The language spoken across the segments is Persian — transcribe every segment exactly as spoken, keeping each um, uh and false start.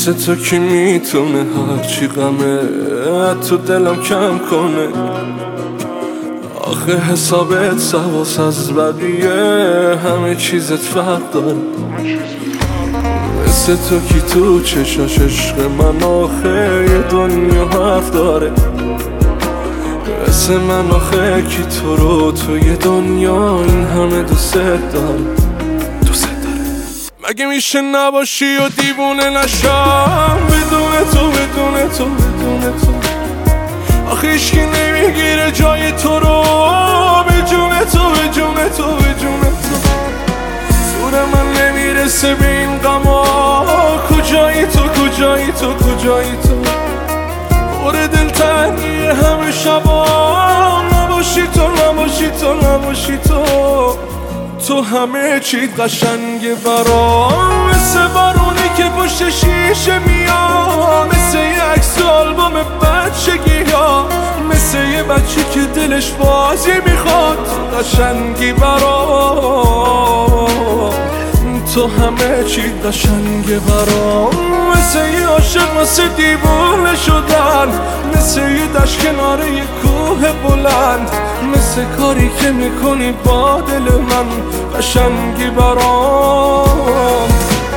مثل تو کی میتونه هرچی غمه تو دلم کم کنه؟ آخه حسابت سواس از بقیه، همه چیزت فرق داره. مثل تو کی تو چشاش عشق من آخه یه دنیا حرف داره؟ مثل من آخه کی تو رو تو یه دنیا این همه دوست داره؟ دوست داره. مگه میشه نباشی و دیوونه نشم بدون تو بدون تو بدون تو؟ آخه هیچکی نمیگیره جای تو رو به جون تو به جون تو به جون تو. زور من نمیرسه به این غما، کجایی تو کجایی تو کجایی تو؟ پر دلتنگی همه شبا، نباشی تو نباشی تو نباشی تو. تو همه چیت قشنگه برام، مثل بارونی که پشت شیشه میاد، مثل یه عکس آلبوم بچگی ها، مثل یه بچه که دلش بازی میخواد. قشنگی برام، تو همه چیت قشنگه برام، مثل یه عاشق مثل دیوونه شدن، مثل یه دشت کنار یه کوه بلند، مثل کاری که میکنی با دل من. قشنگی برام.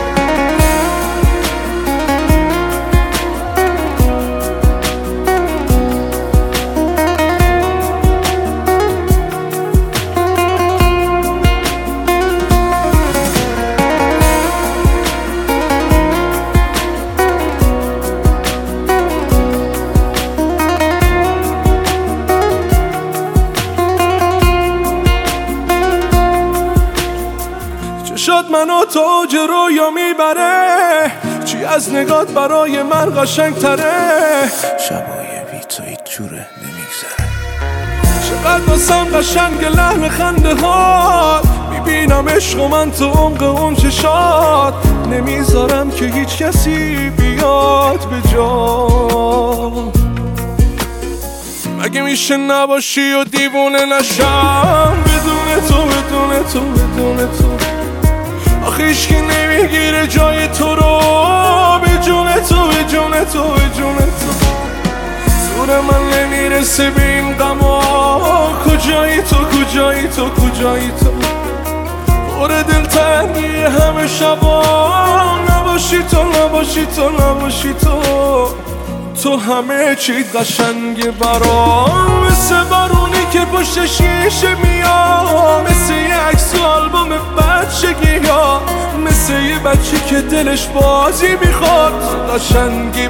شد منو تو اوج رویا میبره، چی از نگات برای من قشنگ تره؟ شبای بی تو هیچ جوره نمیگذره. چقدر واسم قشنگ لحن خنده هات، میبینم عشق و من تو عمق اون چشات، نمیذارم که هیچ کسی بیاد به جا. مگه میشه نباشی و دیوونه نشم بدون تو بدون تو بدون تو؟ آخه هیچکی نمیگیره جای تو رو به جون تو به جون تو به جون تو. زور من نمیرسه به این غما، کجایی تو کجایی تو کجایی تو؟ پر دلتنگی همه شبا، نباشی تو نباشی تو نباشی تو. تو همه چیت قشنگه برام، مثل بارونی که پشت شیشه میاد، مثل یه عکس آلبوم بچگی ها، مثل یه بچه که دلش بازی میخواد. قشنگی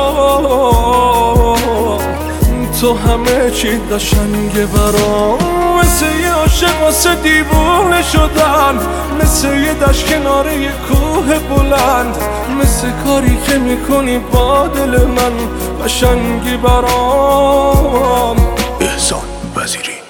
برام، تو همه چیت قشنگه برام، مثل یه عاشق واسه دیوونه شدن، مثل یه دشت کنار یه کوه بلند، مثل کاری که میکنی با دل من. قشنگی برام. احسان وزیری.